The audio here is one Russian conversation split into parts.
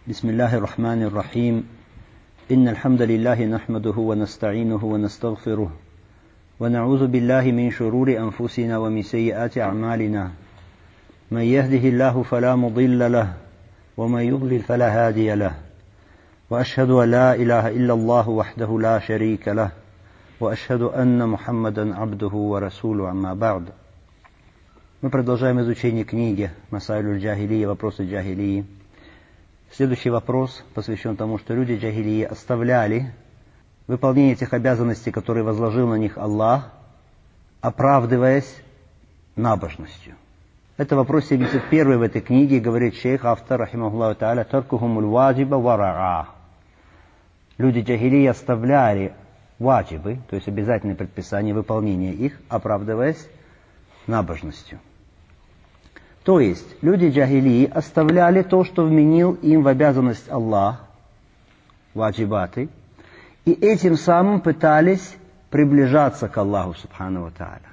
بسم الله الرحمن الرحيم إن الحمد لله نحمده ونستعينه ونستغفره ونعوذ بالله من شرور أنفسنا ومن سيئات أعمالنا من يهده الله فلا مضل له ومن يضلل فلا هادي له وأشهد أن لا إله إلا الله وحده لا شريك له وأشهد أن محمدا عبده ورسوله أما بعد. Мы продолжаем изучение книги Масаилюль Джахилия, вопросы джахилии. Следующий вопрос посвящен тому, что люди джахилии оставляли выполнение тех обязанностей, которые возложил на них Аллах, оправдываясь набожностью. Это вопрос 71 в этой книге, говорит шейх, автор, рахимахуллаху тааля, таркухумуль ваджиба вараа. Люди джахилии оставляли ваджибы, то есть обязательные предписания, выполнения их, оправдываясь набожностью. То есть люди джахилии оставляли то, что вменил им в обязанность Аллах, ваджибаты, и этим самым пытались приближаться к Аллаху субхану ва тааля,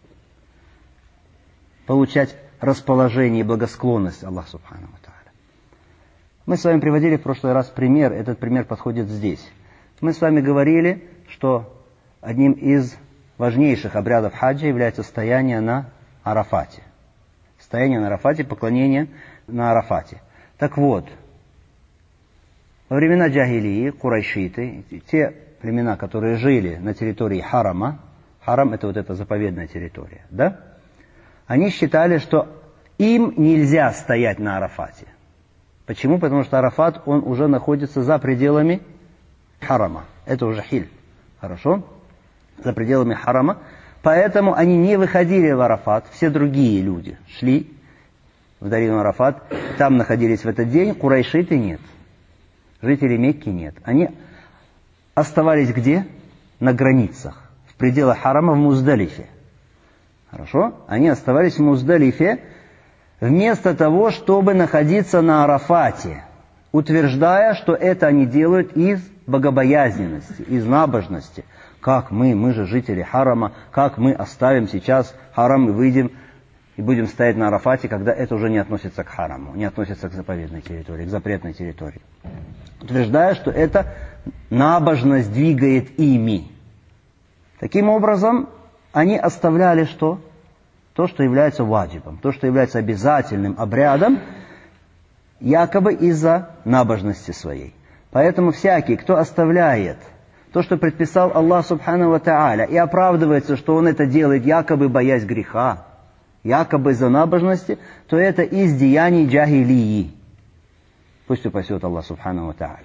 получать расположение и благосклонность Аллаха субхану ва тааля. Мы с вами приводили в прошлый раз пример, этот пример подходит здесь. Мы с вами говорили, что одним из важнейших обрядов хаджа является стояние на Арафате. Стояние на Арафате, поклонение на Арафате. Так вот, во времена джахилии, курайшиты, те племена, которые жили на территории Харама, Харам это вот эта заповедная территория, да? Они считали, что им нельзя стоять на Арафате. Почему? Потому что Арафат, он уже находится за пределами Харама. Это уже хиль. Хорошо? За пределами Харама. Поэтому они не выходили в Арафат. Все другие люди шли в долину Арафат. Там находились в этот день. Курайшиты нет. Жители Мекки нет. Они оставались где? На границах. В пределах Харама в Муздалифе. Хорошо? Они оставались в Муздалифе вместо того, чтобы находиться на Арафате, утверждая, что это они делают из богобоязненности, из набожности. Как мы же жители Харама, как мы оставим сейчас Харам и выйдем и будем стоять на Арафате, когда это уже не относится к Хараму, не относится к заповедной территории, к запретной территории. Утверждая, что эта набожность двигает ими. Таким образом, они оставляли что? То, что является ваджибом, то, что является обязательным обрядом, якобы из-за набожности своей. Поэтому всякий, кто оставляет то, что предписал Аллах субхану ва тааля, и оправдывается, что он это делает якобы боясь греха, якобы из-за набожности, то это из деяний джахилии. Пусть упасет Аллах субхану ва тааля.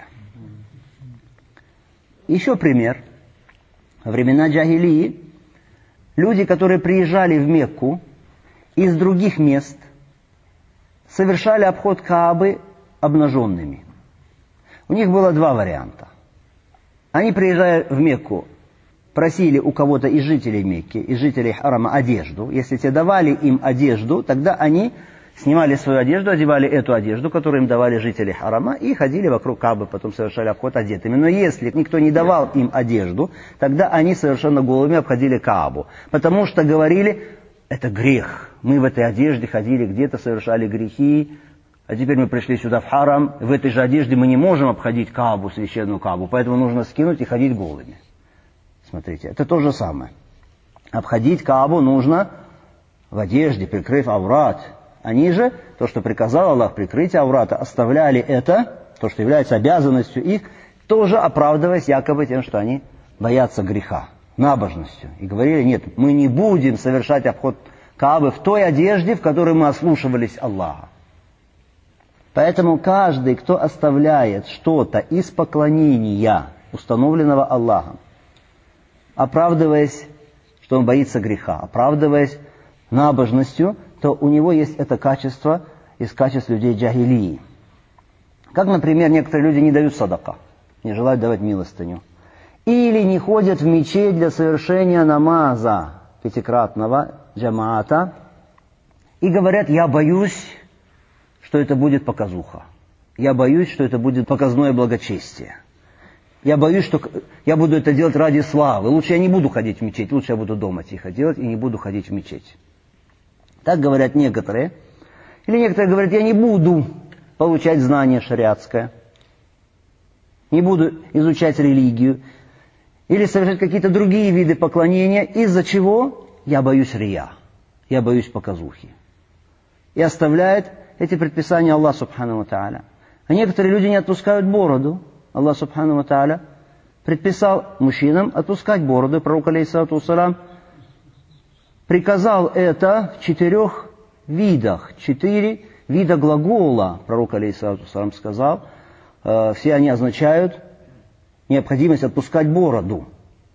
Еще пример. Во времена джахилии люди, которые приезжали в Мекку из других мест, совершали обход Каабы обнаженными. У них было два варианта. Они, приезжая в Мекку, просили у кого-то из жителей Мекки, из жителей Харама одежду. Если те давали им одежду, тогда они снимали свою одежду, одевали эту одежду, которую им давали жители Харама, и ходили вокруг Каабы, потом совершали обход одетыми. Но если никто не давал им одежду, тогда они совершенно голыми обходили Каабу. Потому что говорили, это грех. Мы в этой одежде ходили где-то, совершали грехи. А теперь мы пришли сюда в Харам, в этой же одежде мы не можем обходить Каабу, священную Каабу, поэтому нужно скинуть и ходить голыми. Смотрите, это то же самое. Обходить Каабу нужно в одежде, прикрыв аврат. Они же, то, что приказал Аллах, прикрытие аврата, оставляли это, то, что является обязанностью их, тоже оправдываясь якобы тем, что они боятся греха, набожностью. И говорили, нет, мы не будем совершать обход Каабы в той одежде, в которой мы ослушивались Аллаха. Поэтому каждый, кто оставляет что-то из поклонения, установленного Аллахом, оправдываясь, что он боится греха, оправдываясь набожностью, то у него есть это качество из качеств людей джахилии. Как, например, некоторые люди не дают садака, не желают давать милостыню. Или не ходят в мечеть для совершения намаза пятикратного джамаата и говорят, я боюсь, что это будет показуха. Я боюсь, что это будет показное благочестие. Я боюсь, что я буду это делать ради славы. Лучше я не буду ходить в мечеть, лучше я буду дома тихо делать и не буду ходить в мечеть. Так говорят некоторые. Или некоторые говорят, я не буду получать знание шариатское, не буду изучать религию, или совершать какие-то другие виды поклонения, из-за чего я боюсь рия, я боюсь показухи. И оставляет эти предписания Аллах Субхану ва Тааля. А некоторые люди не отпускают бороду. Аллах Субхану ва Тааля предписал мужчинам отпускать бороду. Пророк алейхиссалату вассалам приказал это в 4 видах. 4 вида глагола пророк алейхиссалату вассалам сказал. Все они означают необходимость отпускать бороду.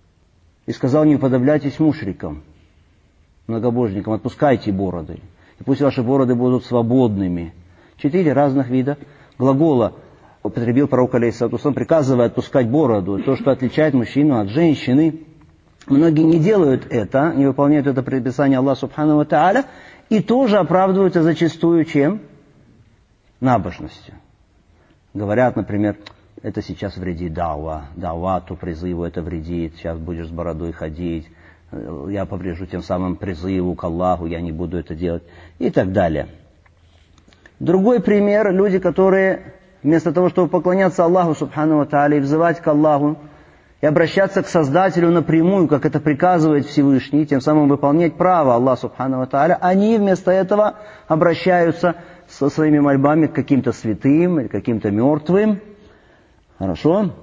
И сказал: не уподобляйтесь мушрикам, многобожникам, отпускайте бороды. И пусть ваши бороды будут свободными. 4 разных вида глагола употребил пророк алейхиссалату вассалам, приказывая отпускать бороду. То, что отличает мужчину от женщины. Многие не делают это, не выполняют это предписание Аллаха Субхану ва Тааля, и тоже оправдываются зачастую чем? Набожностью. Говорят, например, это сейчас вредит давату, призыву это вредит, сейчас будешь с бородой ходить, я поврежу тем самым призыву к Аллаху, я не буду это делать, и так далее. Другой пример, люди, которые вместо того, чтобы поклоняться Аллаху Субхану ва Тааля и взывать к Аллаху, и обращаться к Создателю напрямую, как это приказывает Всевышний, тем самым выполнять право Аллаха Субхану ва Тааля, они вместо этого обращаются со своими мольбами к каким-то святым или каким-то мертвым. Хорошо?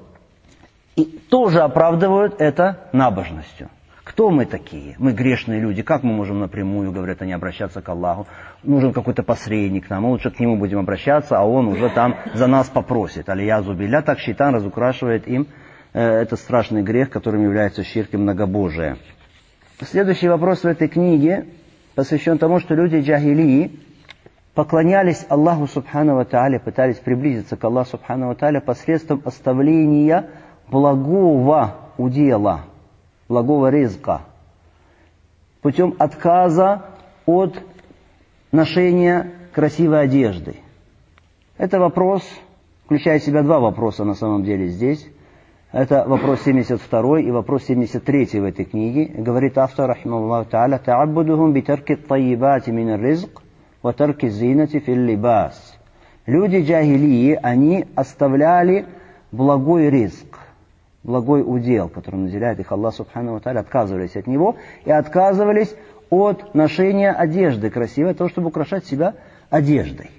И тоже оправдывают это набожностью. Кто мы такие? Мы грешные люди. Как мы можем напрямую, говорят они, обращаться к Аллаху? Нужен какой-то посредник нам. Мы лучше к нему будем обращаться, а он уже там за нас попросит. Алиязу билля. Так шайтан разукрашивает им этот страшный грех, которым является ширк и многобожие. Следующий вопрос в этой книге посвящен тому, что люди джахилии поклонялись Аллаху Субхану ва Тааля, пытались приблизиться к Аллаху Субхану ва Тааля посредством оставления благого удела, благого ризка, путем отказа от ношения красивой одежды. Это вопрос, включает в себя 2 вопроса на самом деле здесь. Это вопрос 72 и вопрос 73 в этой книге. Говорит автор, рахимахуллаху тааля: «Та'аббудухум битарки ат-тайибати мин ар-ризк ва тарки az-зинати фил либас». Люди джахилии, они оставляли благой ризк, благой удел, которым наделяет их Аллах Субхану ва Тааля, отказывались от него и отказывались от ношения одежды красивой, от того, чтобы украшать себя одеждой.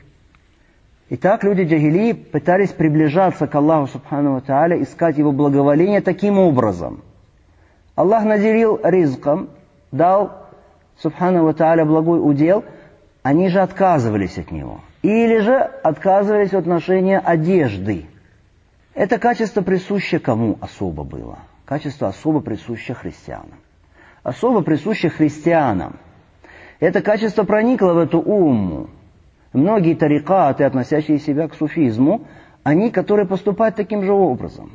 Итак, люди джахилии пытались приближаться к Аллаху Субхану ва Тааля, искать Его благоволение таким образом. Аллах наделил ризком, дал Субхану ва Тааля благой удел, они же отказывались от него. Или же отказывались от ношения одежды. Это качество присуще кому особо было? Качество особо присуще христианам. Особо присуще христианам. Это качество проникло в эту умму. Многие тарикаты, относящие себя к суфизму, они, которые поступают таким же образом.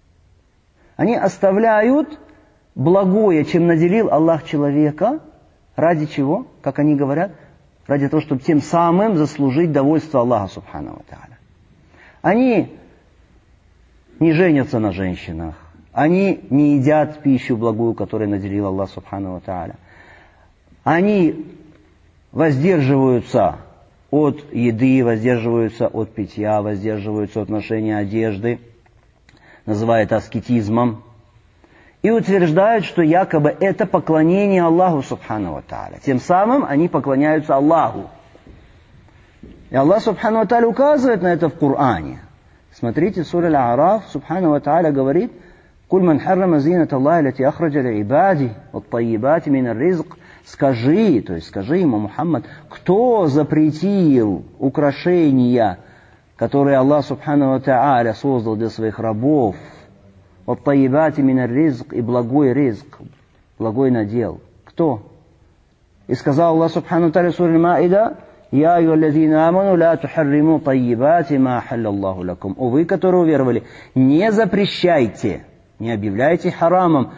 Они оставляют благое, чем наделил Аллах человека, ради чего, как они говорят, ради того, чтобы тем самым заслужить довольство Аллаха Субхану ва Тааля. Они не женятся на женщинах, они не едят пищу благую, которую наделил Аллах Субхану ва Тааля. Они воздерживаются от еды, воздерживаются от питья, воздерживаются от ношения одежды, называя это аскетизмом, и утверждают, что якобы это поклонение Аллаху Субхану ва Тааля. Тем самым они поклоняются Аллаху. И Аллах Субхану ва Тааля указывает на это в Коране. Смотрите, сура Аль-А'раф, Субхану ва Тааля говорит: «Куль ман харрама зинат Аллахи лати ахраджа ли-ибади ват-тайибати мин ар-ризк». Скажи, то есть скажи ему, Мухаммад, кто запретил украшения, которые Аллах Субхану ва Тааля создал для своих рабов, ват-тайибати мин ар-ризк, и благой ризк, благой надел. Кто? И сказал Аллах Субхану ва Тааля в суре Аль-Маида: «Я айюхаллазина аману ла тухарриму тайибати ма ахаллаллаху лакум». О вы, которые уверовали, не запрещайте, не объявляйте харамом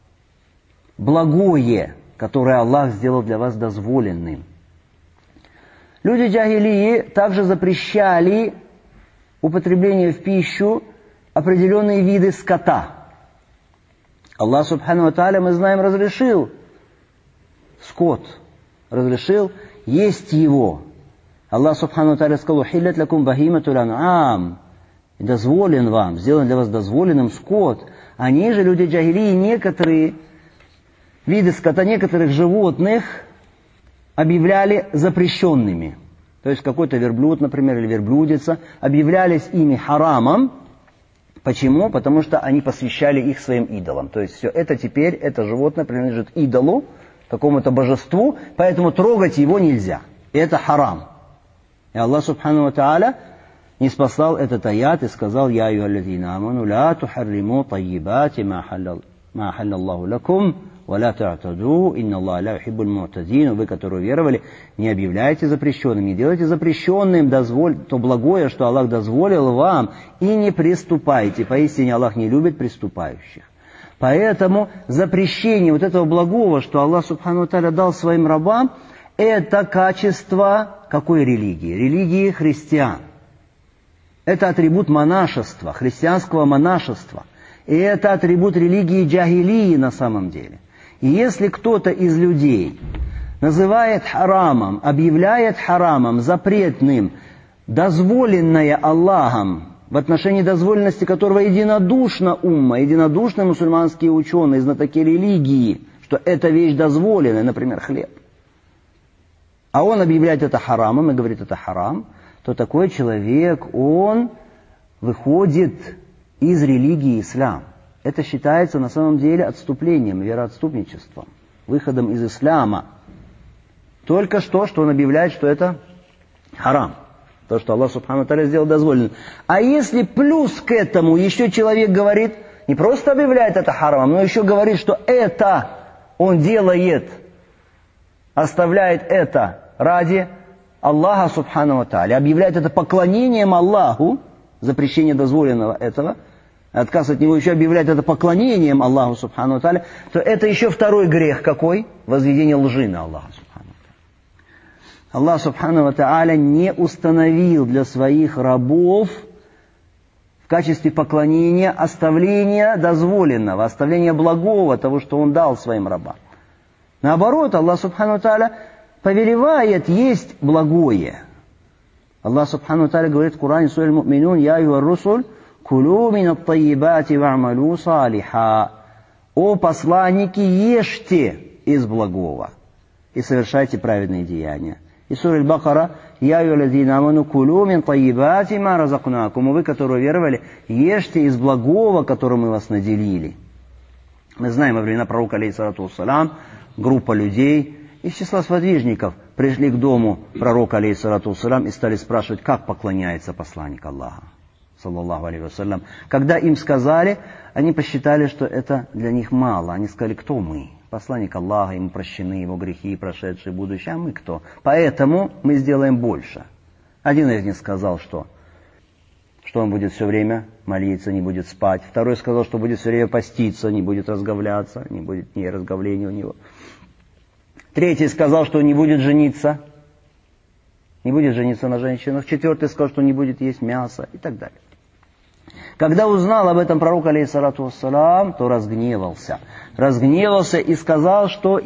благое, которое Аллах сделал для вас дозволенным. Люди джахилии также запрещали употребление в пищу определенные виды скота. Аллах Субхану ва Тааля, мы знаем, разрешил скот, разрешил есть его. Аллах Субхану Тааля сказал: «Ухиллат лакум бахиматул ан'ам». Дозволен вам, сделан для вас дозволенным скот. Они же, люди джахилии, некоторые виды скота, некоторых животных объявляли запрещенными. То есть какой-то верблюд, например, или верблюдица, объявлялись ими харамом. Почему? Потому что они посвящали их своим идолам. То есть все это теперь, это животное принадлежит идолу, какому-то божеству, поэтому трогать его нельзя. И это харам. И Аллах Субхану ва Тааля не спасал этот аят и сказал: «Я айюхаллазина аману ла тухарриму таййибати ма ахаллаллаху лакум ва ла та'таду инна Аллаха ла юхиббуль му'тадин». Вы, которые веровали, не объявляйте запрещенным, не делайте запрещенным то благое, что Аллах дозволил вам, и не приступайте. Поистине Аллах не любит приступающих. Поэтому запрещение вот этого благого, что Аллах Субхану ва Тааля дал своим рабам, это качество какой религии? Религии христиан. Это атрибут монашества, христианского монашества. И это атрибут религии джахилии на самом деле. И если кто-то из людей называет харамом, объявляет харамом, запретным, дозволенное Аллахом, в отношении дозволенности которого единодушно умма, единодушно мусульманские ученые, знатоки религии, что эта вещь дозволенная, например, хлеб, а он объявляет это харамом и говорит, это харам, то такой человек, он выходит из религии ислам. Это считается на самом деле отступлением, вероотступничеством, выходом из ислама. Только что он объявляет, что это харам. То, что Аллах Субхану Тааля сделал дозволенным. А если плюс к этому еще человек говорит, не просто объявляет это харамом, но еще говорит, что это он делает, оставляет это ради Аллаха Субхану Тааля, объявляет это поклонением Аллаху, запрещение дозволенного этого, отказ от него еще объявляет это поклонением Аллаху Субхану Тааля, то это еще второй грех какой? Возведение лжи на Аллаха Субхану Тааля. Аллах Субхану Тааля не установил для своих рабов в качестве поклонения оставления дозволенного, оставления благого, того, что Он дал своим рабам. Наоборот, Аллах Субхану Тааля повелевает есть благое. Аллах Субхану Тааля говорит в Коране, сура Аль-Му'минун: «Я айюхар русуль, кулу минат таййибати ва'малу салиха». О посланники, ешьте из благого и совершайте праведные деяния. И сура Аль-Бакара: «Я айюхаллазина аману, кулу мин таййибати ма разакнакум». Вы, которые веровали, ешьте из благого, которым мы вас наделили. Мы знаем, во времена пророка, алейхиссалату вассалям, группа людей из числа сподвижников пришли к дому пророка, алейхиссалату вассалям, и стали спрашивать, как поклоняется посланник Аллаха, саллаллаху алейхи вассалям. Когда им сказали, они посчитали, что это для них мало. Они сказали, кто мы? Посланник Аллаха, ему прощены его грехи, прошедшие, будущие, а мы кто? Поэтому мы сделаем больше. Один из них сказал, что он будет все время молиться, не будет спать. Второй сказал, что будет все время поститься, не будет разговляться, не будет ни разговления у него. Третий сказал, что не будет жениться на женщинах. Четвертый сказал, что не будет есть мясо и так далее. Когда узнал об этом пророк, алейхиссалату вассалам, то разгневался. Разгневался и сказал, что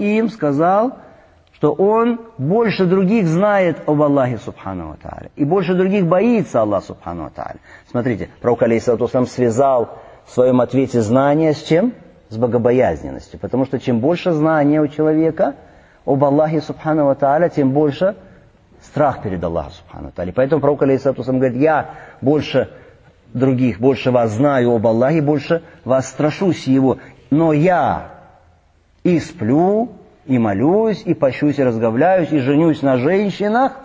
он больше других знает об Аллахе Субхану ва Тааля. И больше других боится Аллаха Субхану ва Тааля. Смотрите, пророк, алейхиссалату вассалам, связал в своем ответе знания с чем? С богобоязненностью. Потому что чем больше знания у человека об Аллахе Субхану ва Тааля, тем больше страх перед Аллахом Субхану ва Тааля. Поэтому пророк, алейхиссалату вассалам, говорит, я больше других, больше вас знаю об Аллахе, больше вас страшусь Его. Но я и сплю, и молюсь, и пощусь, и разговляюсь, и женюсь на женщинах.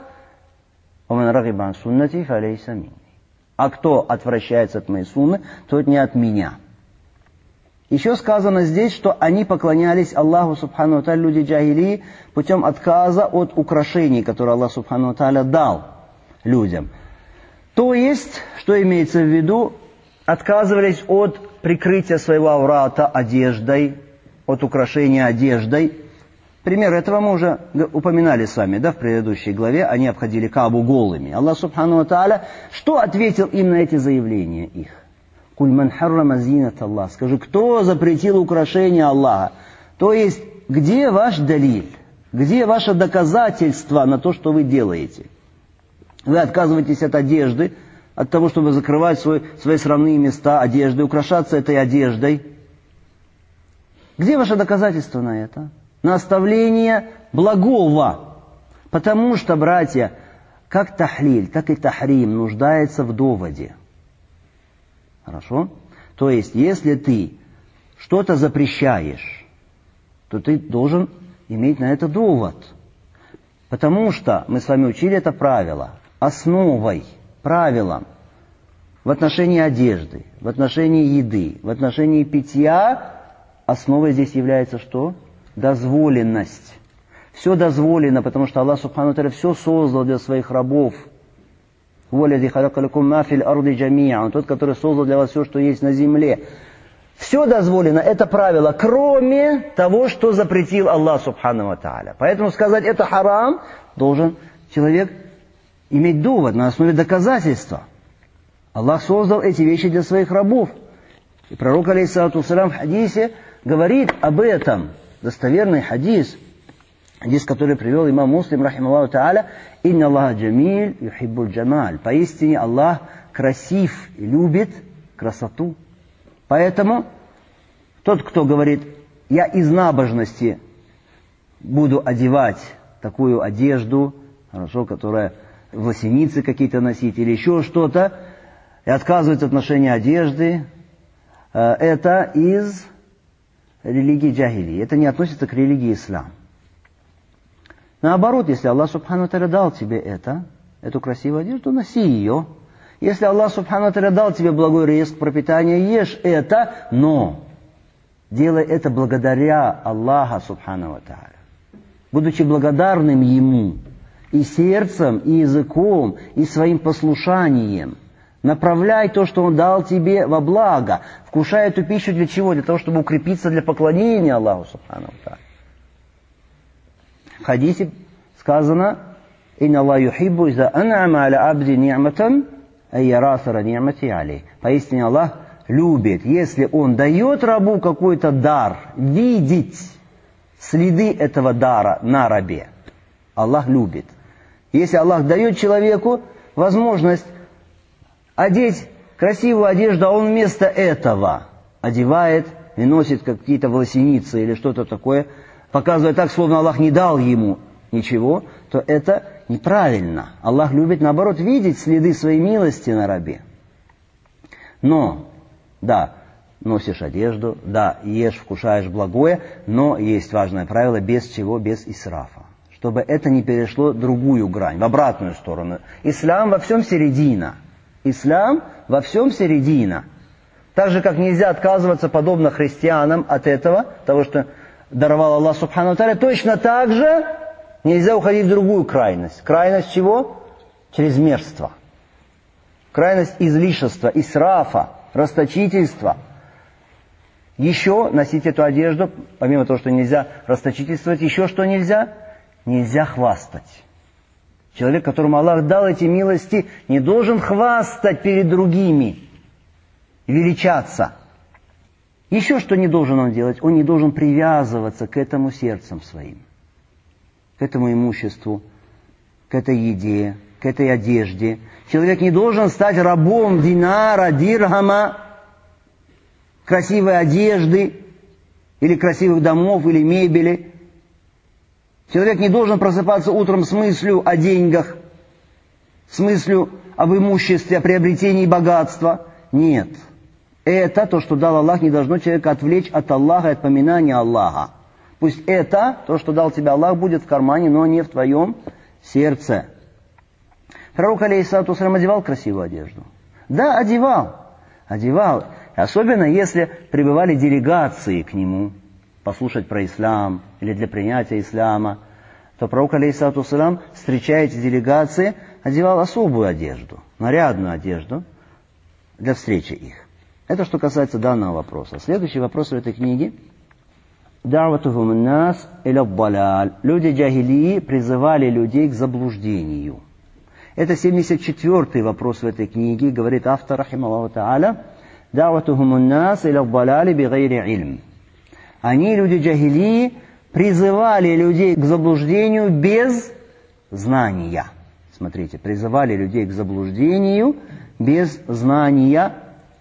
А кто отвращается от моей сунны, тот не от меня. Еще сказано здесь, что они поклонялись Аллаху Субхану ва Тааля, люди джахилии, путем отказа от украшений, которые Аллах Субхану ва Тааля дал людям. То есть, что имеется в виду, отказывались от прикрытия своего аврата одеждой, от украшения одеждой. Пример этого мы уже упоминали с вами, в предыдущей главе. Они обходили Каабу голыми. Аллах Субхану ва Тааля, что ответил им на эти заявления их? «Куль ман харрама зинат Аллах». Скажи, кто запретил украшения Аллаха? То есть, где ваш далиль? Где ваше доказательство на то, что вы делаете? Вы отказываетесь от одежды, от того, чтобы закрывать свои срамные места одеждой, украшаться этой одеждой. Где ваше доказательство на это? На оставление благого. Потому что, братья, как тахлиль, так и тахрим нуждается в доводе. Хорошо? То есть, если ты что-то запрещаешь, то ты должен иметь на это довод. Потому что мы с вами учили это правило. Основой, правилом в отношении одежды, в отношении еды, в отношении питья, основой здесь является что? Дозволенность. Все дозволено, потому что Аллах Субхану Тааля все создал для своих рабов. Он тот, который создал для вас все, что есть на земле. Все дозволено, это правило, кроме того, что запретил Аллах Субхану Тааля. Поэтому сказать это харам, должен человек иметь довод на основе доказательства. Аллах создал эти вещи для своих рабов. И пророк, алейхиссалату вассалям, в хадисе говорит об этом. Достоверный хадис, который привел имам Муслим, рахималлаху тааля, «Инна Аллаха джамиль юхиббуль джамаль». Поистине Аллах красив и любит красоту. Поэтому тот, кто говорит, я из набожности буду одевать такую одежду, хорошо, которая власеницы какие-то носить или еще что-то, и отказывается от ношения одежды, это из религии джахили. Это не относится к религии ислам. Наоборот, если Аллах Субхану Тааля дал тебе эту красивую одежду, носи ее. Если Аллах Субхану Тааля дал тебе благой ризк, пропитание, ешь это, но делай это благодаря Аллаху Субхану Тааля. Будучи благодарным Ему и сердцем, и языком, и своим послушанием. Направляй то, что Он дал тебе, во благо. Вкушай эту пищу для чего? Для того, чтобы укрепиться для поклонения Аллаху Субхану Тааля. В хадисе сказано: «Инна Аллах юхиббу иза ан'ама аля абди ни'матан ай яра асара ни'мати алейх». Поистине Аллах любит, если Он дает рабу какой-то дар, видеть следы этого дара на рабе. Аллах любит. Если Аллах дает человеку возможность одеть красивую одежду, а он вместо этого одевает и носит какие-то волосеницы или что-то такое, показывая так, словно Аллах не дал ему ничего, то это неправильно. Аллах любит, наоборот, видеть следы своей милости на рабе. Но, да, носишь одежду, да, ешь, вкушаешь благое, но есть важное правило, без чего? Без исрафа. Чтобы это не перешло в другую грань, в обратную сторону. Ислам во всем середина. Ислам во всем середина. Так же, как нельзя отказываться, подобно христианам, от этого, того, что даровал Аллах Субхану Тааля, точно так же нельзя уходить в другую крайность. Крайность чего? Чрезмерства. Крайность излишества, исрафа, расточительства. Еще носить эту одежду, помимо того, что нельзя расточительствовать, еще что нельзя? Нельзя хвастать. Человек, которому Аллах дал эти милости, не должен хвастать перед другими, величаться. Еще что не должен он делать? Он не должен привязываться к этому сердцем своим, к этому имуществу, к этой еде, к этой одежде. Человек не должен стать рабом динара, дирхама, красивой одежды, или красивых домов, или мебели. Человек не должен просыпаться утром с мыслью о деньгах, с мыслью об имуществе, о приобретении богатства. Нет. Это, то, что дал Аллах, не должно человека отвлечь от Аллаха и от поминания Аллаха. Пусть это, то, что дал тебе Аллах, будет в кармане, но не в твоем сердце. Пророк, алейхиссалату вассалям, одевал красивую одежду. Да, одевал. Одевал. Особенно, если прибывали делегации к нему, послушать про ислам или для принятия ислама, то пророк, алейхиссалату вассалям, встречая эти делегации, одевал особую одежду, нарядную одежду для встречи их. Это что касается данного вопроса. Следующий вопрос в этой книге. «Да'ватухум ан-нас иля ад-даляль». Люди джахилии призывали людей к заблуждению. Это 74-й вопрос в этой книге, говорит автор, рахималлаху та'аля. «Да'ватухум ан-нас иля ад-даляль бигайри илм». Они, люди джахилии, призывали людей к заблуждению без знания. смотрите, призывали людей к заблуждению без знания.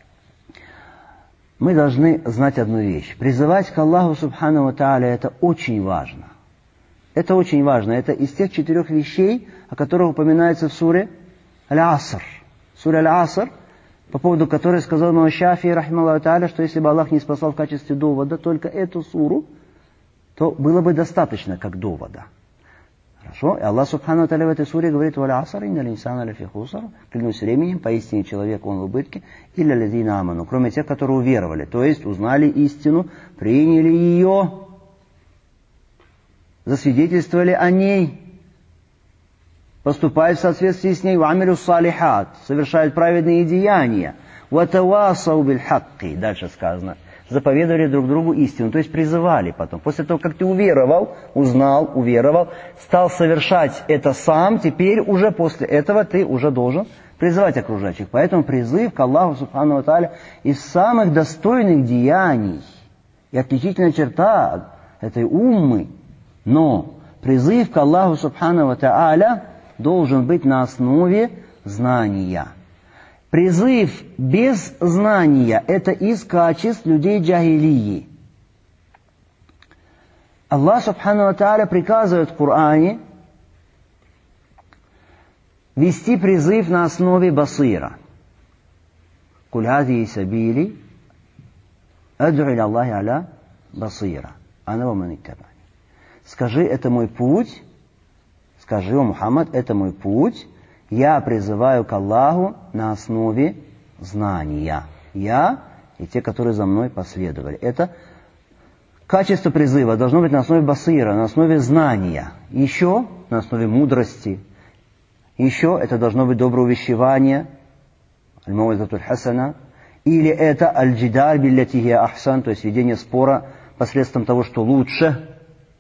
Мы должны знать одну вещь. Призывать к Аллаху Субхану ва Тааля — это очень важно. Это очень важно. Это из тех 4 вещей, о которых упоминается в суре Аль-Аср. Сура Аль-Аср, по поводу которой сказал имам Шафии, рахимахуллаху тааля, что если бы Аллах не спасал в качестве довода только эту суру, то было бы достаточно как довода. Хорошо? И Аллах Субхану ва Тааля в этой суре говорит: «Валь-Аср, инналь инсана лафи хуср». Клянусь временем, поистине человек, он в убытке, илля лазина аману, кроме тех, которые уверовали, то есть узнали истину, приняли ее, засвидетельствовали о ней, поступают в соответствии с ней, вамилю салихат, совершают праведные деяния, ватавасау биль хакки, дальше сказано, заповедовали друг другу истину, то есть призывали потом. После того, как ты уверовал, узнал, уверовал, стал совершать это сам, теперь уже после этого ты уже должен призывать окружающих. Поэтому призыв к Аллаху Субхану ва Тааля из самых достойных деяний и отличительная черта этой уммы. Но призыв к Аллаху Субхану ва Тааля должен быть на основе знания. Призыв без знания – это из качеств людей джахилии. Аллах Субхану ва Тааля приказывает в Коране вести призыв на основе басира. «Куль хази сабили ад'у иля Аллахи аля басира, ана ва ман иттабани». Скажи, это мой путь, скажи, о Мухаммад, это мой путь, я призываю к Аллаху на основе знания. Я и те, которые за мной последовали. Это качество призыва должно быть на основе басира, на основе знания. Еще на основе мудрости. Еще это должно быть доброе увещевание, аль-мауизатуль хасана, или это аль-джидар билляти хия ахсан, то есть ведение спора посредством того, что лучше.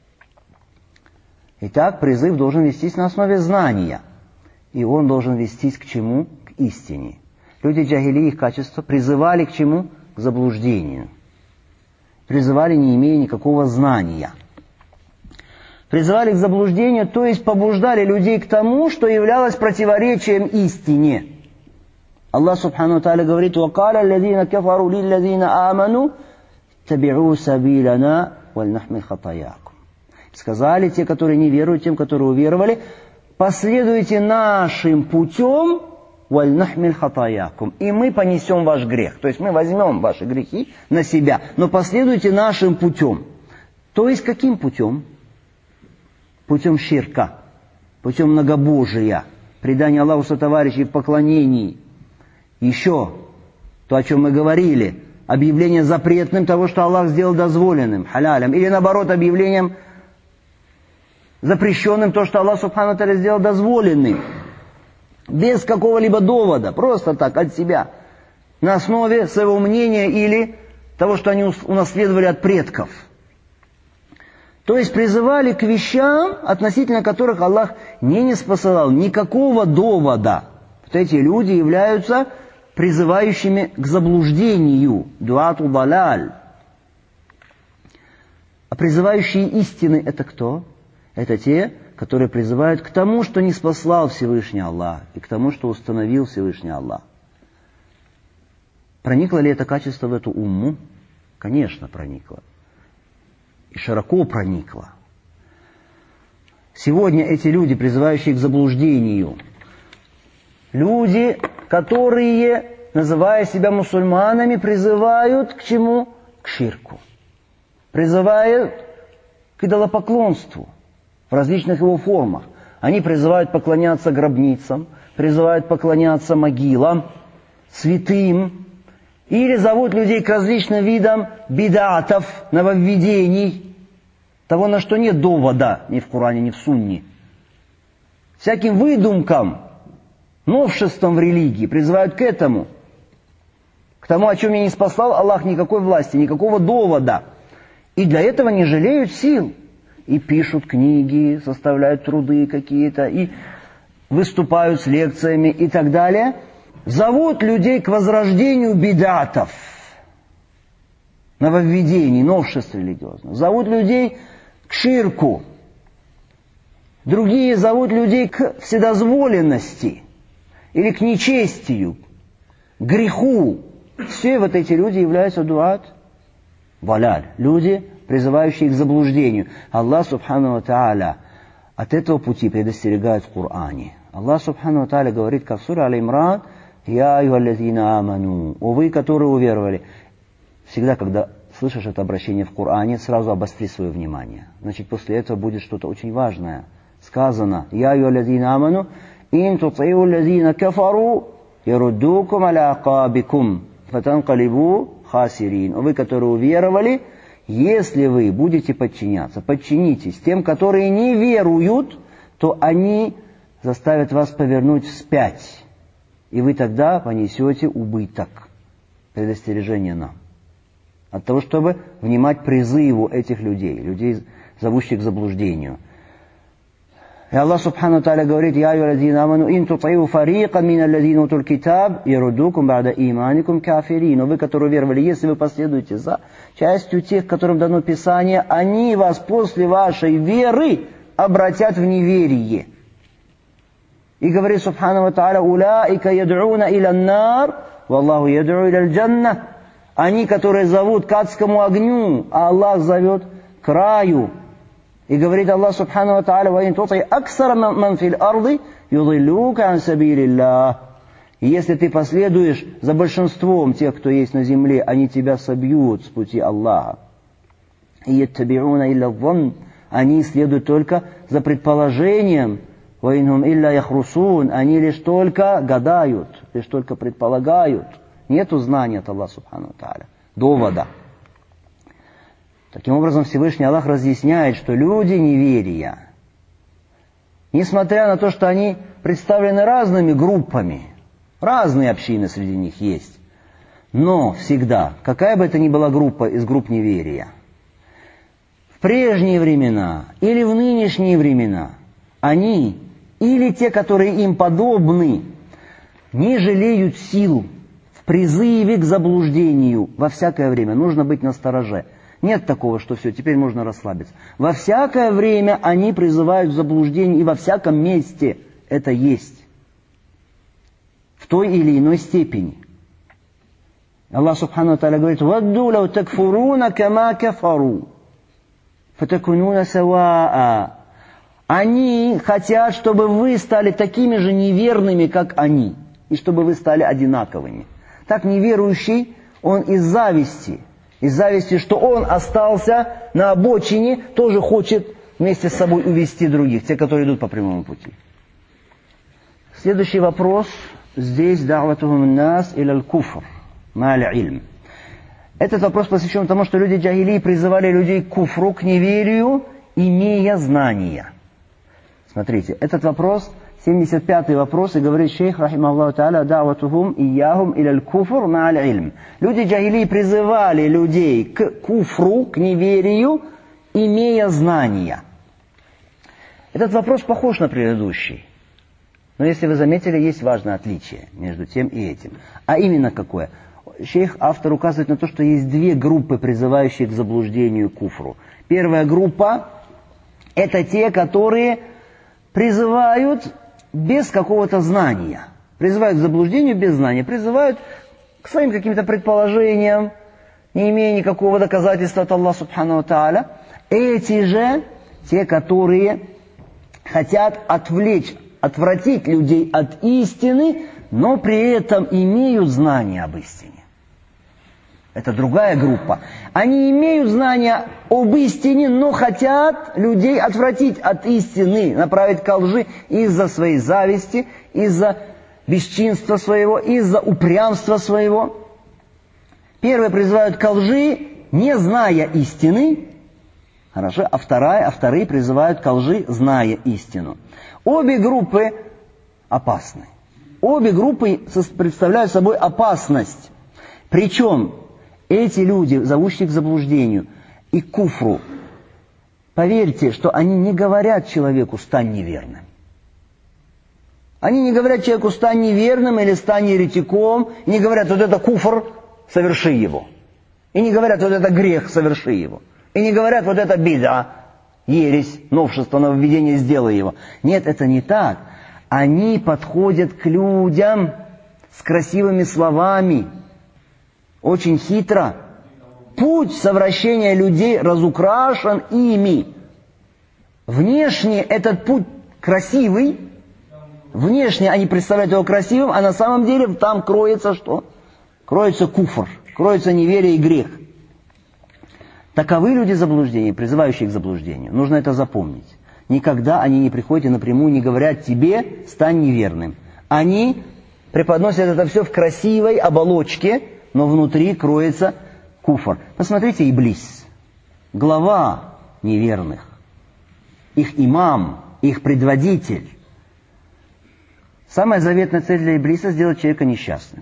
Итак, призыв должен вестись на основе знания. И он должен вестись к чему? К истине. Люди джахили, их качества, призывали к чему? К заблуждению. Призывали, не имея никакого знания. Призывали к заблуждению, то есть побуждали людей к тому, что являлось противоречием истине. Аллах Субхану ва Тааля говорит: «Вакаля аллазина кафару лиллазина аману таби'у сабилана валь нахмил хатаякум». Сказали те, которые не веруют, тем, которые уверовали: последуйте нашим путем, валь нахмиль хатаякум, и мы понесем ваш грех. То есть мы возьмем ваши грехи на себя, но последуйте нашим путем. То есть каким путем? Путем ширка, путем многобожия, предания Аллаху сотоварищей в поклонении. Еще то, о чем мы говорили, объявление запретным того, что Аллах сделал дозволенным, халялем, или наоборот, объявлением запрещенным то, что Аллах Субхану ва Тааля сделал дозволенным, без какого-либо довода, просто так, от себя, на основе своего мнения или того, что они унаследовали от предков. То есть призывали к вещам, относительно которых Аллах не ниспосылал никакого довода. Вот эти люди являются призывающими к заблуждению, дуату далаль. А призывающие истины — это кто? Это те, которые призывают к тому, что не спаслал Всевышний Аллах, и к тому, что установил Всевышний Аллах. Проникло ли это качество в эту умму? Конечно, проникло. И широко проникло. Сегодня эти люди, призывающие к заблуждению, люди, которые, называя себя мусульманами, призывают к чему? К ширку. Призывают к идолопоклонству в различных его формах. Они призывают поклоняться гробницам, призывают поклоняться могилам, святым, или зовут людей к различным видам бидатов, нововведений, того, на что нет довода ни в Коране, ни в Сунне. Всяким выдумкам, новшествам в религии призывают к этому. К тому, о чем я не спаслал Аллах никакой власти, никакого довода. И для этого не жалеют сил. И пишут книги, составляют труды какие-то, и выступают с лекциями и так далее. Зовут людей к возрождению бидатов, нововведений, новшеств религиозных. Зовут людей к ширку. Другие зовут людей к вседозволенности или к нечестию, к греху. Все вот эти люди являются дуат валяль, люди, призывающие к заблуждению. Аллах Субхану ва Тааля от этого пути предостерегает в Коране. Аллах Субхану ва Тааля говорит, как в суре Аль-Имран: «Я айюаллазина аману», о вы, которые уверовали. Всегда, когда слышишь это обращение в Коране, сразу обостри свое внимание. Значит, после этого будет что-то очень важное. Сказано: «Я айюаллазина аману, ин тутиу аллазина кафару, яруддукум аля акабикум, фатанкалибу хасирин». Вы, которые уверовали, если вы будете подчиняться, подчинитесь тем, которые не веруют, то они заставят вас повернуть вспять, и вы тогда понесете убыток. Предостережение нам от того, чтобы внимать призыву этих людей, людей, зовущих к заблуждению. И Аллах Субхану Тааля говорит: «Я айюаллазина аману, ин тутиу фарикан мин аллазина утул китаб, яруддукум ба'да иманикум кафирин». Вы, которые веровали, если вы последуете за частью тех, которым дано Писание, они вас после вашей веры обратят в неверие. И говорит Субхану Тааля: «Улаика яд'уна иля нар, валлаху яд'у иля аль-джанна». Они, которые зовут к адскому огню, а Аллах зовет к раю. И говорит Аллах Субхану ва Тааля: «Ва ин тути аксара ман фил арди юдиллука ан сабилиллах». И если ты последуешь за большинством тех, кто есть на земле, они тебя собьют с пути Аллаха. И яттабиуна илля дhanн, они следуют только за предположением. Ва инхум илля яхрусун, они лишь только гадают, лишь только предполагают. Нету знания от Аллаха Субхану ва Тааля, довода. Таким образом, Всевышний Аллах разъясняет, что люди неверия, несмотря на то, что они представлены разными группами, разные общины среди них есть, но всегда, какая бы это ни была группа из групп неверия, в прежние времена или в нынешние времена, они или те, которые им подобны, не жалеют сил в призыве к заблуждению во всякое время. Нужно быть настороже. Нет такого, что все, теперь можно расслабиться. Во всякое время они призывают к заблуждению, и во всяком месте это есть. В той или иной степени. Аллах Субхану ва Тааля говорит: «Вадду лау такфуруна кама кафару, фатакунуна саваа». Они хотят, чтобы вы стали такими же неверными, как они, и чтобы вы стали одинаковыми. Так неверующий, он из зависти, что он остался на обочине, тоже хочет вместе с собой увести других, те, которые идут по прямому пути. Следующий вопрос. Здесь да'ватухум нас иля аль-куфр ма'аль ильм. Этот вопрос посвящен тому, что люди джахилии призывали людей к куфру, к неверию, имея знания. Смотрите, этот вопрос, 75-й вопрос, и говорит шейх, рахимахуллаху та'аля: «Да'ватухум ияхум иля аль-куфр ма'аль ильм». Люди джахилии призывали людей к куфру, к неверию, имея знания. Этот вопрос похож на предыдущий. Но если вы заметили, есть важное отличие между тем и этим. А именно какое? Шейх, автор, указывает на то, что есть две группы, призывающие к заблуждению, куфру. Первая группа – это те, которые призывают без какого-то знания. Призывают к заблуждению без знания. Призывают к своим каким-то предположениям, не имея никакого доказательства от Аллаха Субхану ва Тааля. Эти же, те, которые хотят отвратить людей от истины, но при этом имеют знания об истине. Это другая группа. Они имеют знания об истине, но хотят людей отвратить от истины, направить ко лжи из-за своей зависти, из-за бесчинства своего, из-за упрямства своего. Первые призывают ко лжи, не зная истины, хорошо, а вторые призывают ко лжи, зная истину. Обе группы опасны. Обе группы представляют собой опасность. Причем эти люди, зовущие к заблуждению и к куфру, поверьте, что они не говорят человеку: стань неверным. Они не говорят человеку: стань неверным или стань еретиком. И не говорят: вот это куфр, соверши его. И не говорят: вот это грех, соверши его. И не говорят: вот это бида, ересь, новшество, нововведение, сделай его. Нет, это не так. Они подходят к людям с красивыми словами, очень хитро. Путь совращения людей разукрашен ими. Внешне этот путь красивый, внешне они представляют его красивым, а на самом деле там кроется что? Кроется куфр, кроется неверие и грех. Таковы люди заблуждения, призывающие к заблуждению. Нужно это запомнить. Никогда они не приходят и напрямую не говорят тебе, стань неверным. Они преподносят это все в красивой оболочке, но внутри кроется куфр. Посмотрите, Иблис, глава неверных, их имам, их предводитель. Самая заветная цель для Иблиса – сделать человека несчастным.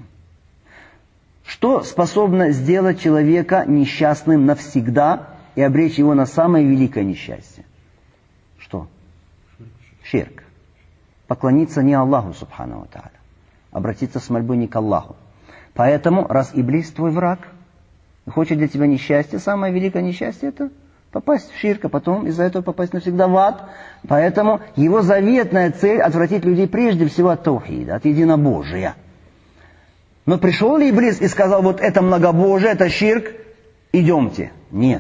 Что способно сделать человека несчастным навсегда и обречь его на самое великое несчастье? Что? Ширк. Поклониться не Аллаху, субхану ва тааля. Обратиться с мольбой не к Аллаху. Поэтому, раз Иблис твой враг, и хочет для тебя несчастье, самое великое несчастье – это попасть в ширк, а потом из-за этого попасть навсегда в ад. Поэтому его заветная цель – отвратить людей прежде всего от таухида, от единобожия. Но пришел ли Иблис и сказал, вот это многобожие, это ширк, идемте? Нет.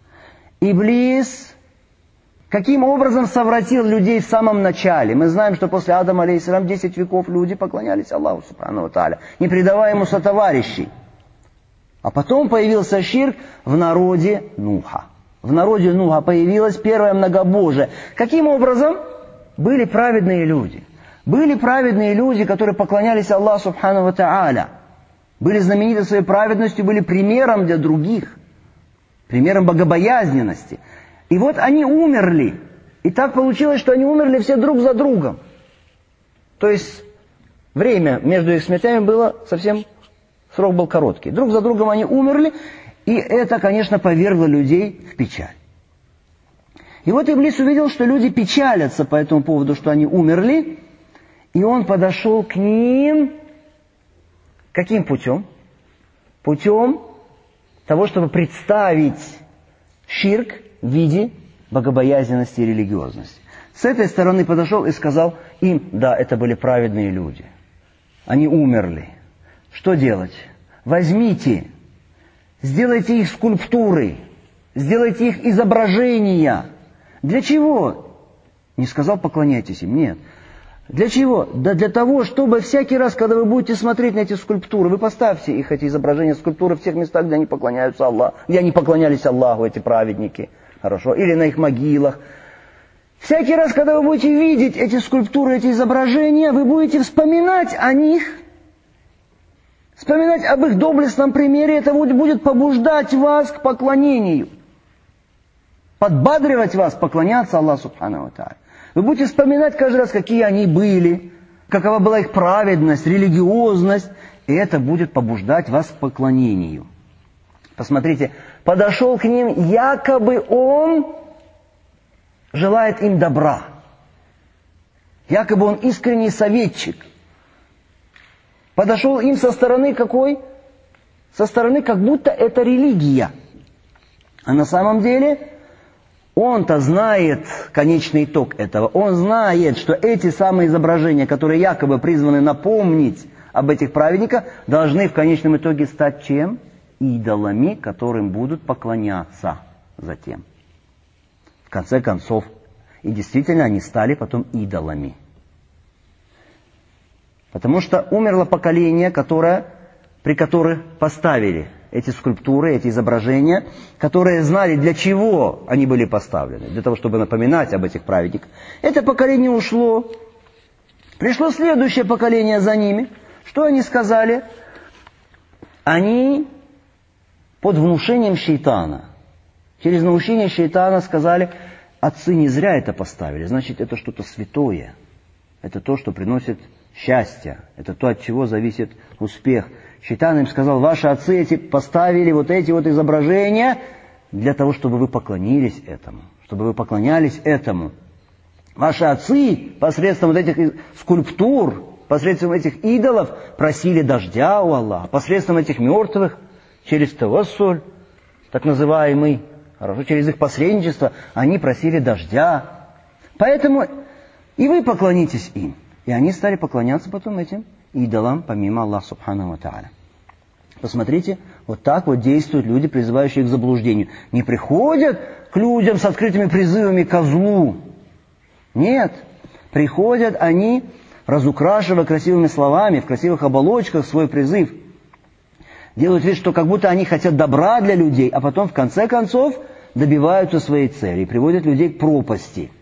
Иблис каким образом совратил людей в самом начале? Мы знаем, что после Адама, алейхиссалям, 10 веков люди поклонялись Аллаху, субхану ва тааля, не предавая ему сотоварищей. А потом появился ширк в народе Нуха. В народе Нуха появилось первое многобожие. Каким образом? Были праведные люди. Были праведные люди, которые поклонялись Аллаху субхану ва тааля. Были знамениты своей праведностью, были примером для других. Примером богобоязненности. И вот они умерли. И так получилось, что они умерли все друг за другом. То есть время между их смертями было совсем... Срок был короткий. Друг за другом они умерли, и это, конечно, повергло людей в печаль. И вот Иблис увидел, что люди печалятся по этому поводу, что они умерли, и он подошел к ним каким путем? Путем того, чтобы представить ширк в виде богобоязненности и религиозности. С этой стороны подошел и сказал им, да, это были праведные люди. Они умерли. Что делать? Возьмите, сделайте их скульптуры, сделайте их изображения. Для чего? Не сказал, поклоняйтесь им, нет. Для чего? Да для того, чтобы всякий раз, когда вы будете смотреть на эти скульптуры, вы поставьте их, эти изображения, скульптуры в тех местах, где они поклоняются Аллаху, где они поклонялись Аллаху, эти праведники, хорошо, или на их могилах. Всякий раз, когда вы будете видеть эти скульптуры, эти изображения, вы будете вспоминать о них, вспоминать об их доблестном примере, это будет побуждать вас к поклонению. Подбадривать вас поклоняться Аллаху субхану ва тааля. Вы будете вспоминать каждый раз, какие они были, какова была их праведность, религиозность, и это будет побуждать вас к поклонению. Посмотрите, подошел к ним, якобы он желает им добра. Якобы он искренний советчик. Подошел им со стороны какой? Со стороны, как будто это религия. А на самом деле, он-то знает конечный итог этого. Он знает, что эти самые изображения, которые якобы призваны напомнить об этих праведниках, должны в конечном итоге стать чем? Идолами, которым будут поклоняться затем. В конце концов, и действительно они стали потом идолами. Потому что умерло поколение, при которых поставили эти скульптуры, эти изображения, которые знали, для чего они были поставлены, для того, чтобы напоминать об этих праведниках. Это поколение ушло. Пришло следующее поколение за ними. Что они сказали? Они под внушением шейтана, через наущение шейтана сказали, отцы не зря это поставили, значит, это что-то святое. Это то, что приносит счастье. Это то, от чего зависит успех. Шейтан им сказал, ваши отцы эти поставили вот эти вот изображения для того, чтобы вы поклонились этому. Чтобы вы поклонялись этому. Ваши отцы посредством вот этих скульптур, посредством этих идолов просили дождя у Аллаха. Посредством этих мертвых, через тавассуль, так называемый, Хорошо, через их посредничество они просили дождя. Поэтому и вы поклонитесь им. И они стали поклоняться потом этим идолам, помимо Аллаха Субхану ва Тааля. Посмотрите, вот так вот действуют люди, призывающие к заблуждению. Не приходят к людям с открытыми призывами ко злу. Нет. Приходят они, разукрашивая красивыми словами, в красивых оболочках свой призыв. Делают вид, что как будто они хотят добра для людей, а потом в конце концов добиваются своей цели и приводят людей к пропасти.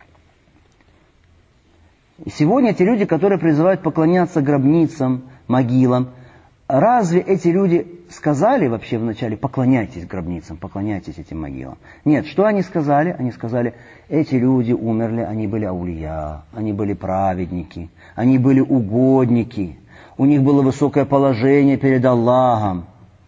И сегодня те люди, которые призывают поклоняться гробницам, могилам, разве эти люди сказали вообще вначале «поклоняйтесь гробницам, поклоняйтесь этим могилам»? Нет, что они сказали? Они сказали, эти люди умерли, они были аулия, они были праведники, они были угодники, у них было высокое положение перед Аллахом.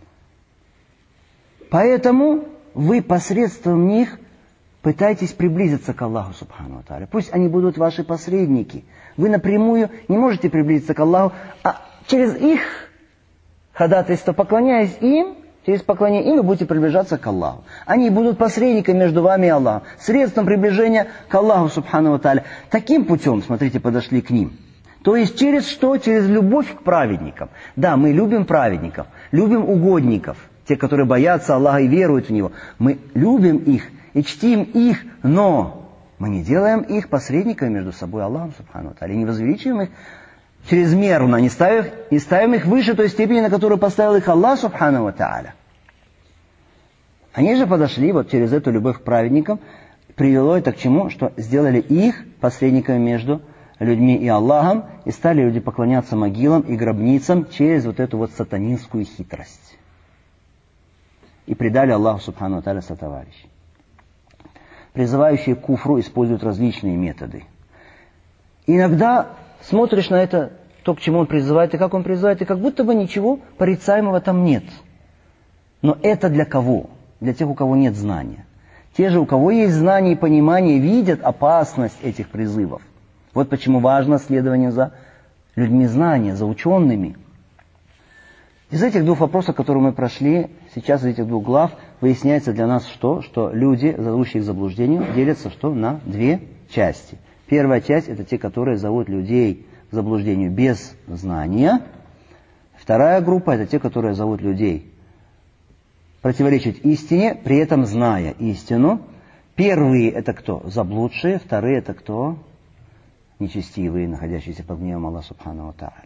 Поэтому вы посредством них пытайтесь приблизиться к Аллаху Субхану ва Тааля. Пусть они будут ваши посредники. Вы напрямую не можете приблизиться к Аллаху, а через их ходатайство, поклоняясь им, через поклонение им вы будете приближаться к Аллаху. Они будут посредниками между вами и Аллахом, средством приближения к Аллаху Субхану ва Тааля. Таким путем, смотрите, подошли к ним. То есть через что? Через любовь к праведникам. Да, мы любим праведников, любим угодников, те, которые боятся Аллаха и веруют в Него. Мы любим их и чтим их, но мы не делаем их посредниками между собой и Аллахом Субхану ва Тааля, не возвеличиваем их чрезмерно, не ставим их выше той степени, на которую поставил их Аллах Субхану ва Тааля. Они же подошли вот через эту любовь к праведникам, привело это к чему? Что сделали их посредниками между людьми и Аллахом, и стали люди поклоняться могилам и гробницам через вот эту вот сатанинскую хитрость. И предали Аллаху Субхану ва Тааля сотоварищей. Призывающие к куфру используют различные методы. Иногда смотришь на это, то, к чему он призывает, и как он призывает, и как будто бы ничего порицаемого там нет. Но это для кого? Для тех, у кого нет знания. Те же, у кого есть знание и понимание, видят опасность этих призывов. Вот почему важно следование за людьми знания, за учеными. Из этих двух вопросов, которые мы прошли, сейчас из этих двух глав, выясняется для нас что? Что люди, зовущие к заблуждению, делятся что? На две части. Первая часть – это те, которые зовут людей к заблуждению без знания. Вторая группа – это те, которые зовут людей противоречить истине, при этом зная истину. Первые – это кто? Заблудшие. Вторые – это кто? Нечестивые, находящиеся под гневом Аллаха Субхану ва Тааля.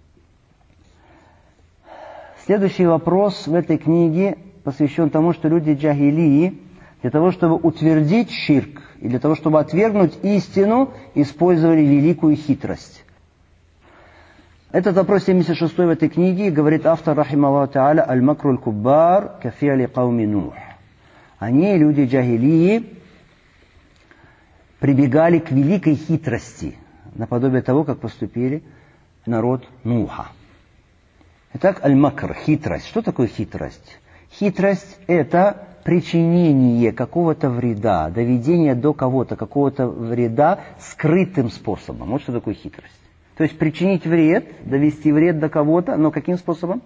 Следующий вопрос в этой книге посвящен тому, что люди джахилии для того, чтобы утвердить ширк и для того, чтобы отвергнуть истину, использовали великую хитрость. Этот вопрос 76 в этой книге, говорит автор, рахималлаху та'аля, «Аль-макру аль-куббар кафи'али кауми Нух». Они, люди джахилии, прибегали к великой хитрости, наподобие того, как поступили народ Нуха. Итак, аль-макр, хитрость. Что такое хитрость? Хитрость – это причинение какого-то вреда, доведение до кого-то какого-то вреда скрытым способом. Вот что такое хитрость. То есть причинить вред, довести вред до кого-то, но каким способом?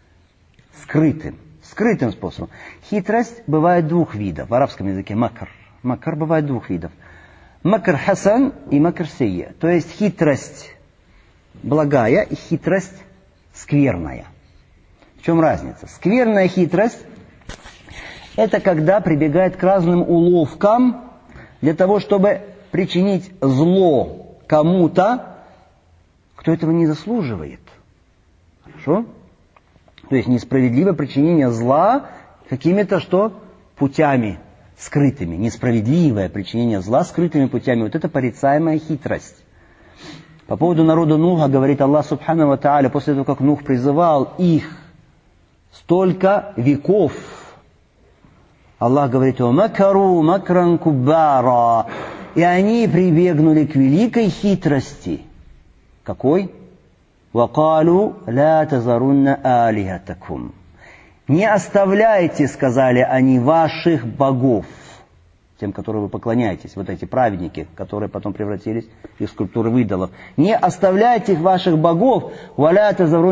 Скрытым способом. Хитрость бывает двух видов. В арабском языке макр. Макр бывает двух видов. Макр хасан и макр сейя. То есть хитрость благая и хитрость скверная. В чем разница? Скверная хитрость – это когда прибегает к разным уловкам для того, чтобы причинить зло кому-то, кто этого не заслуживает. Хорошо? То есть несправедливое причинение зла какими-то что? Путями скрытыми. Несправедливое причинение зла скрытыми путями. Вот это порицаемая хитрость. По поводу народа Нуха говорит Аллах Субхану ва Тааля, после того, как Нух призывал их столько веков, Аллах говорит: «Макару макран куббара». И они прибегнули к великой хитрости. Какой? «Вакалу ла тазарунна алихатакум». «Не оставляйте, — сказали они, — ваших богов». тем, которым вы поклоняетесь, вот эти праведники, которые потом превратились в скульптуры идолов. Не оставляйте ваших богов, не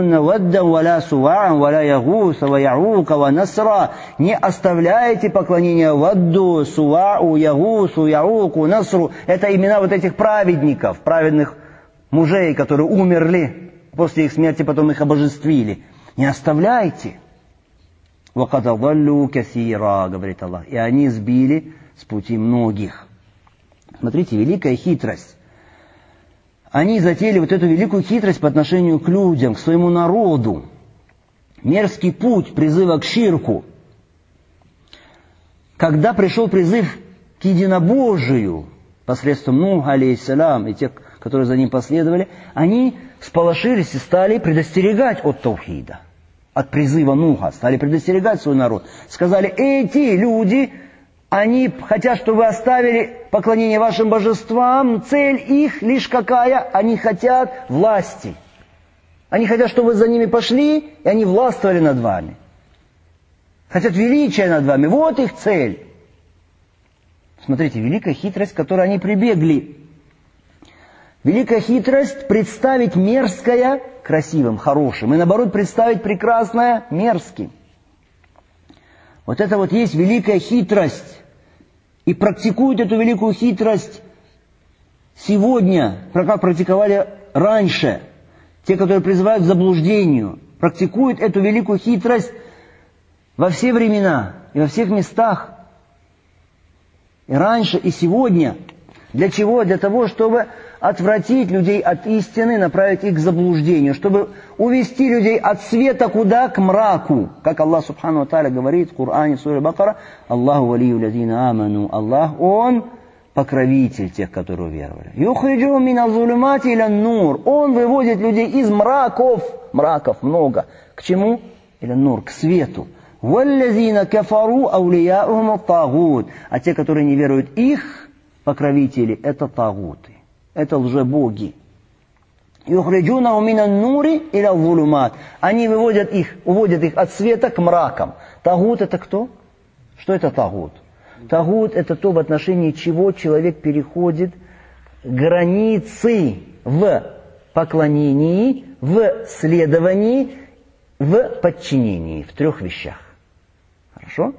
оставляйте поклонения Вадду, Сувау, Ягусу, Яуку, Насру. Это имена вот этих праведников, праведных мужей, которые умерли, после их смерти потом их обожествили. Не оставляйте. Говорит Аллах. И они сбили с пути многих. Смотрите, великая хитрость. Они затеяли вот эту великую хитрость по отношению к людям, к своему народу. Мерзкий путь призыва к ширку. Когда пришел призыв к единобожию посредством Нуха, алейхиссалям, и тех, которые за ним последовали, они всполошились и стали предостерегать от таухида, от призыва Нуха, стали предостерегать свой народ. Сказали, эти люди, они хотят, чтобы вы оставили поклонение вашим божествам, цель их лишь какая? Они хотят власти. Они хотят, чтобы вы за ними пошли, и они властвовали над вами. Хотят величия над вами. Вот их цель. Смотрите, великая хитрость, к которой они прибегли. Великая хитрость представить мерзкое красивым, хорошим. И наоборот представить прекрасное мерзким. Вот это вот есть великая хитрость. И практикуют эту великую хитрость сегодня, как практиковали раньше. Те, которые призывают к заблуждению, практикуют эту великую хитрость во все времена и во всех местах. И раньше, и сегодня. Для чего? Для того, чтобы отвратить людей от истины, направить их к заблуждению, чтобы увести людей от света куда? К мраку. Как Аллах Субхану ва Тааля говорит в Коране, в суре Бакара, Аллаху валию лазина аману. Аллах, Он покровитель тех, которые уверовали. Юхриджу мина зулумати иля нур. Он выводит людей из мраков. Мраков много. К чему? Иля нур, к свету. Валлазина кафару аулияухум тагут. А те, которые не веруют, их покровители, это тагуты. Это лжебоги. Юхриджуна мина нури иля зулумат. Они уводят их от света к мракам. Тагут это кто? Что это тагут? Тагут это то, в отношении чего человек переходит границы в поклонении, в следовании, в подчинении, в 3 вещах. Хорошо?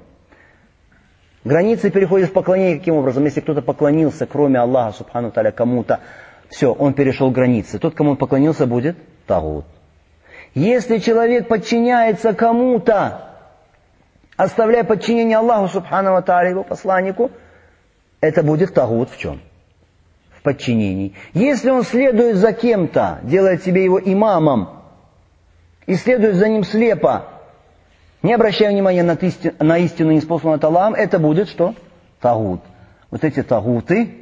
Границы переходят в поклонение каким образом? Если кто-то поклонился, кроме Аллаха, Субхану Тааля, кому-то, все, он перешел границы. Тот, кому он поклонился, будет тагут. Если человек подчиняется кому-то, оставляя подчинение Аллаху Субхану Тааля, его посланнику, это будет тагут в чем? В подчинении. Если он следует за кем-то, делает себе его имамом, и следует за ним слепо, не обращая внимания на истину, неспосланную от Аллаха, это будет что? Тагут. Вот эти тагуты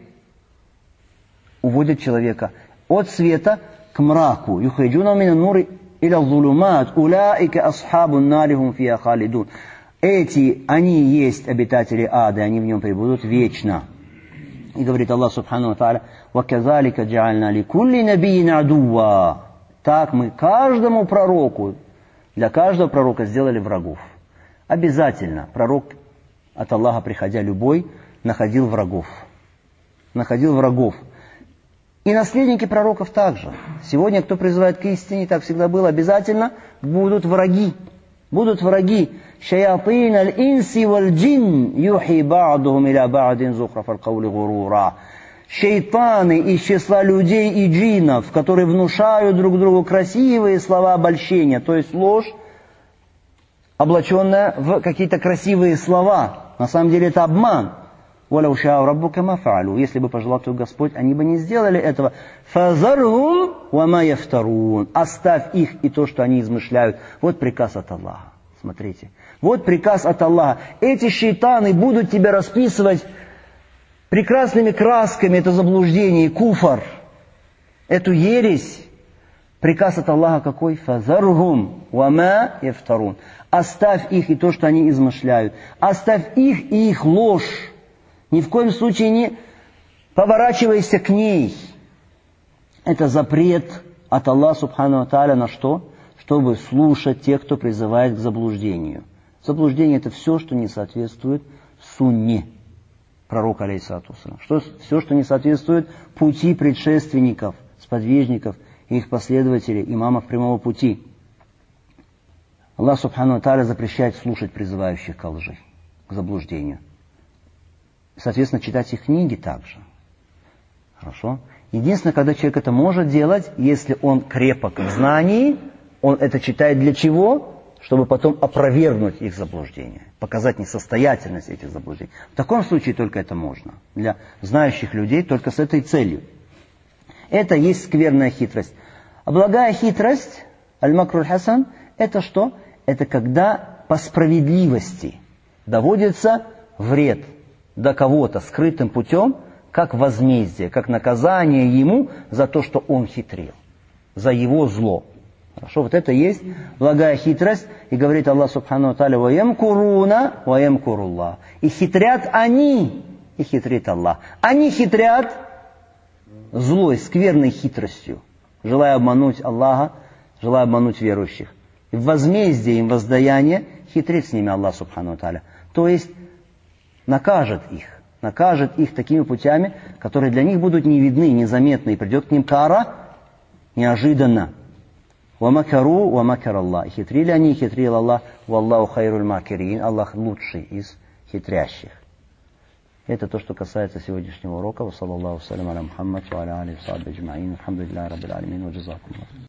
уводят человека от света к мраку. Юхриджуна мина нури иля зулумат. Уляика асхабун нари хум фиха халидун. Эти, они есть обитатели ада, они в нем пребудут вечно. И говорит Аллах Субхану ва Тааля, «Ваказалика джа'альна ли кулли набийин адуа». Так мы каждому пророку, для каждого пророка сделали врагов. Обязательно пророк от Аллаха, приходя любой, находил врагов. Находил врагов. И наследники пророков также. Сегодня, кто призывает к истине, так всегда было, обязательно будут враги. Будут враги. Шаятин аль-инси валь-джин юхи ба'духум иля ба'дин зухраф аль-каули гурура. Шейтаны из числа людей и джиннов, которые внушают друг другу красивые слова обольщения, то есть ложь, облаченная в какие-то красивые слова. На самом деле это обман. «Валяу ша'у раббука ма фа'алу». Если бы пожелал твой Господь, они бы не сделали этого. «Фазархум ва ма яфтарун». Оставь их и то, что они измышляют. Вот приказ от Аллаха. Смотрите. Вот приказ от Аллаха. Эти шейтаны будут тебя расписывать прекрасными красками это заблуждение, куфар, эту ересь. Приказ от Аллаха какой? «Фазархум ва ма яфтарун». Оставь их и то, что они измышляют. Оставь их и их ложь. Ни в коем случае не поворачивайся к ней. Это запрет от Аллаха Субхану ва Тааля на что? Чтобы слушать тех, кто призывает к заблуждению. Заблуждение это все, что не соответствует сунне. пророка, алейхиссалату вассалям. Все, что не соответствует пути предшественников, сподвижников, их последователей, имамов прямого пути. Аллах Субхану ва Тааля запрещает слушать призывающих к лжи, к заблуждению. Соответственно, читать их книги также. Хорошо? Единственное, когда человек это может делать, если он крепок в знании, он это читает для чего? Чтобы потом опровергнуть их заблуждения, показать несостоятельность этих заблуждений. В таком случае только это можно. Для знающих людей только с этой целью. Это есть скверная хитрость. А благая хитрость, аль-макруль хасан, это что? Это когда по справедливости доводится вред до кого-то скрытым путем, как возмездие, как наказание ему за то, что он хитрил, за его зло. Хорошо, вот это есть благая хитрость. И говорит Аллах Субхану ва Тааля: «Ваямкуруна, ваямкуруллах». И хитрят они, и хитрит Аллах. Они хитрят злой, скверной хитростью, желая обмануть Аллаха, желая обмануть верующих. И в возмездие им, воздаяние, хитрит с ними Аллах Субхану ва Тааля. То есть накажет их такими путями, которые для них будут не видны, незаметны, и придет к ним кара неожиданно. «Вамакару, вамакар Аллах». Хитрили они, хитрил Аллах. «Валлаху хайруль макирин». Аллах лучший из хитрящих. Это то, что касается сегодняшнего урока. Ва саллаллаху салям аля Мухаммад ва аля алихи ва сахбихи аджмаин. Алхамдулиллахи раббил алямин ва джазакумуллах.